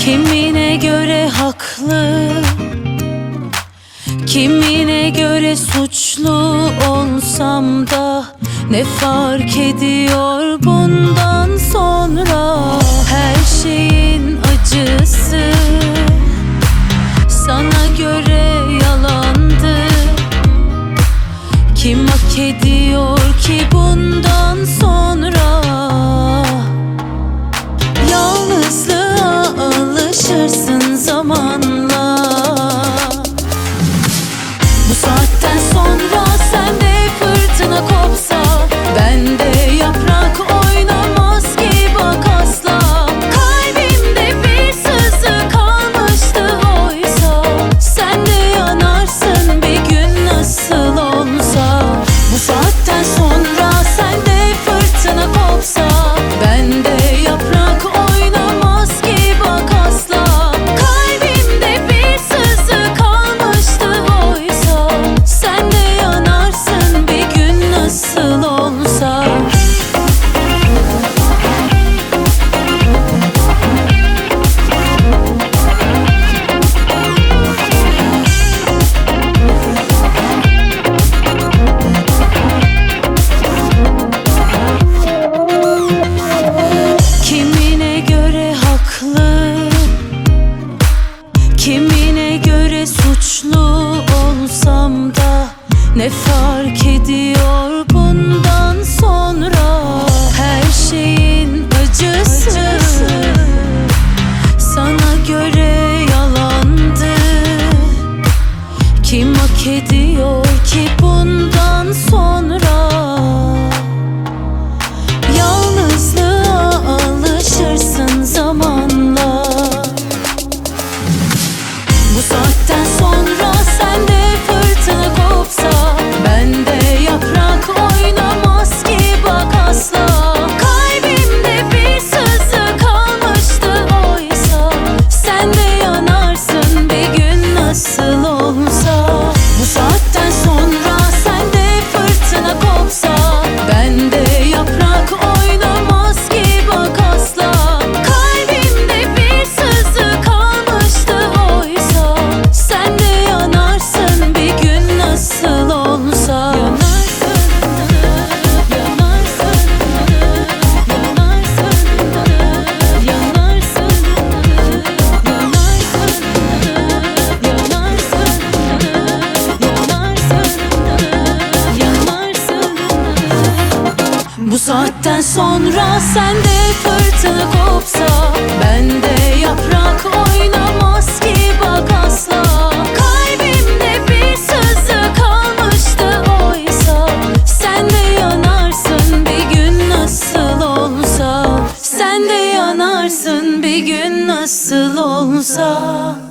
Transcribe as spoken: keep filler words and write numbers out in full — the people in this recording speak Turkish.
Kimine göre haklı, kimine göre suçlu olsam da ne fark ediyor bundan sonra? Her şeyin acısı sana göre yalandı. Kim hak ediyor ki bundan sonra? Yalnızlığa alışırsın zamanla. Bu saatten sonra sende fırtına kopsa, bende yaprak oynamaz ki bak asla. Kalbimde bir sızı kalmıştı oysa, sen de yanarsın bir gün nasıl olsa. Bu saatten sonra sende fırtına kopsa, bende yaprak oynamaz ki bak asla. Kalbimde bir sızı kalmıştı oysa, sen de yanarsın bir gün nasıl olsa. Kimine göre haklı, kimine göre suçlu olsam da ne fark ediyor bundan sonra? Her şeyin acısı sana göre yalandı. Kim hak ediyor ki bundan sonra? Yalnızlığa alışırsın zamanla. Bu saatten sonra sende fırtına kopsa, bende yaprak oynamaz ki bak asla. Kalbimde bir sızı kalmıştı oysa, sen de yanarsın bir gün nasıl olsa. Bu saatten sonra sende fırtına kopsa, bende yaprak oynamaz ki bak asla. Kalbimde bir sızı kalmıştı oysa, sen de yanarsın bir gün nasıl olsa. Bu saatten sonra sende fırtına kopsa, bende yaprak oynamaz ki bak asla. Kalbimde bir sızı kalmıştı oysa, sen de yanarsın bir gün nasıl olsa. Sen de yanarsın bir gün nasıl olsa.